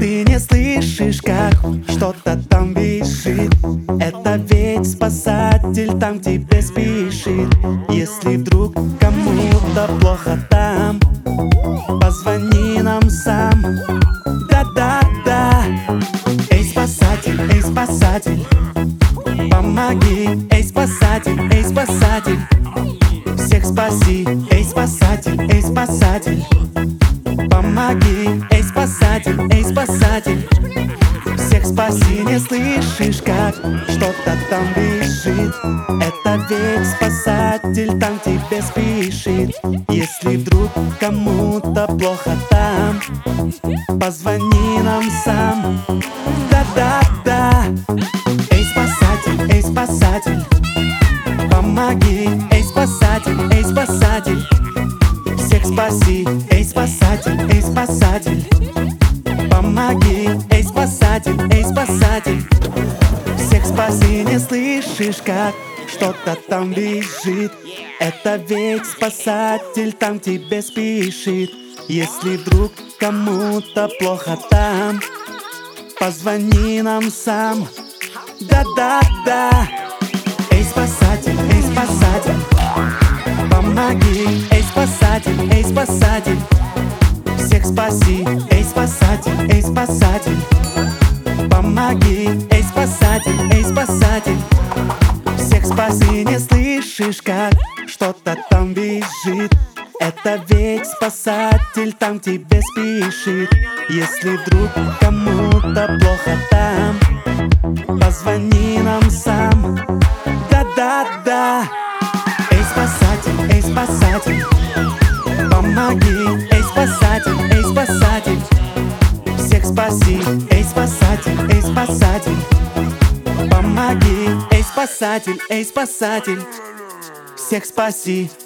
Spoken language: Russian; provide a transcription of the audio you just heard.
Ты не слышишь, как что-то там визжит. Это ведь спасатель там к тебе спешит. Если вдруг кому-то плохо там, позвони нам сам. Да-да-да. Эй, спасатель, помоги. Эй, спасатель, всех спаси. Эй, спасатель, помоги. Эй, спасатель, всех спаси. Не слышишь, как что-то там визжит. Это ведь спасатель там к тебе спешит. Если вдруг кому-то плохо там, позвони нам сам. Да-да-да. Эй, спасатель, помоги. Эй, спасатель, всех спаси. Эй, спасатель, помоги. Эй, спасатель, всех спаси. Не слышишь, как что-то там визжит. Это ведь спасатель там к тебе спешит. Если вдруг кому-то плохо там, позвони нам сам. Да-да-да. Эй, спасатель, помоги. Эй, спасатель, всех спаси. Эй, спасатель, помоги. Эй, спасатель, всех спаси. Не слышишь, как что-то там визжит. Это ведь спасатель там к тебе спешит. Если вдруг кому-то плохо там, позвони нам сам. Да-да-да. Эй, спасатель, помоги. Эй, спасатель, всех спаси. Эй, спасатель, помоги. Эй, спасатель, всех спаси.